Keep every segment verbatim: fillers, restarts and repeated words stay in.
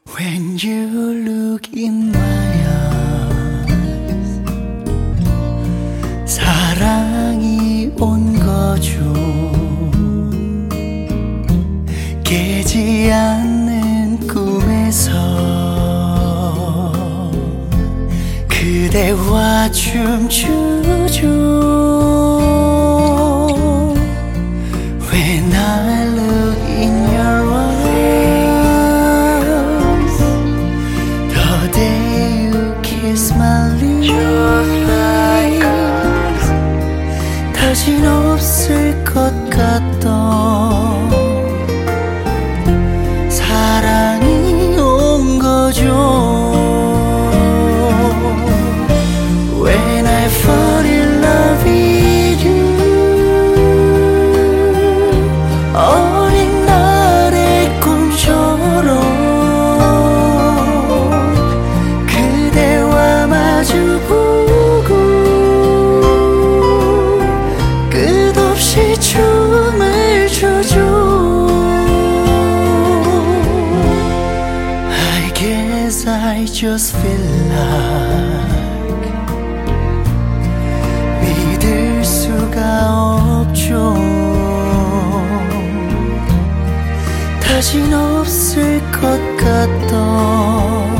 When you look in my eyes, 사랑이 온 거죠. 깨지 않는 꿈에서 그대와 춤추죠. When I look in your eyes, the day you kiss my lips, just like us, 다신 없을 것 같던 사랑이 온 거죠. When I fall in love with you, 어린 날의 꿈처럼 그대와 마주보고 끝없이 춤을 추죠. I guess I just feel like 믿을 수가 없죠. 다신 없을 것 같던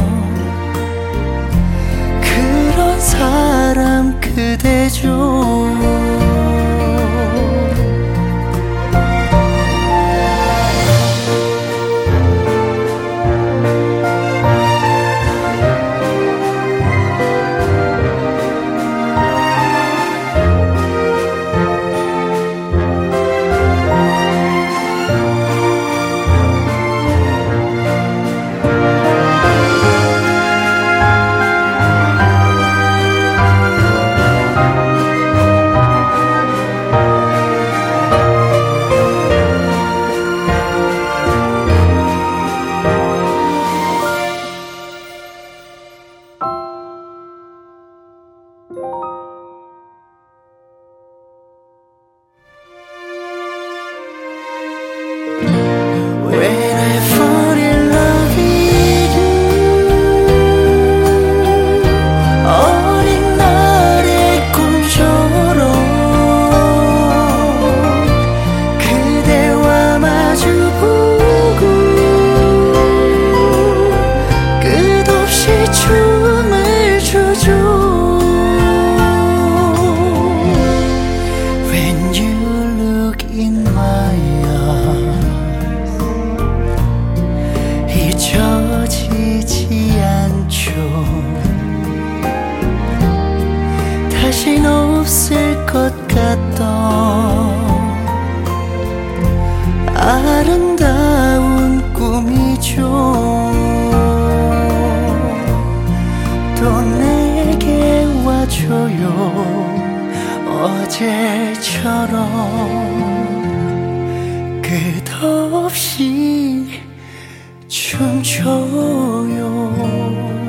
그런 사람 그대죠. When I fall in love with you, 어린 날의 꿈처럼 그대와 마주보고 끝없이 춤을 추죠. When you look in my eyes, 잊혀지지 않죠. 다신 없을 것 같던 아름다운 꿈이죠. 또 내게 와줘요. 어제처럼 끝없이 춤춰요.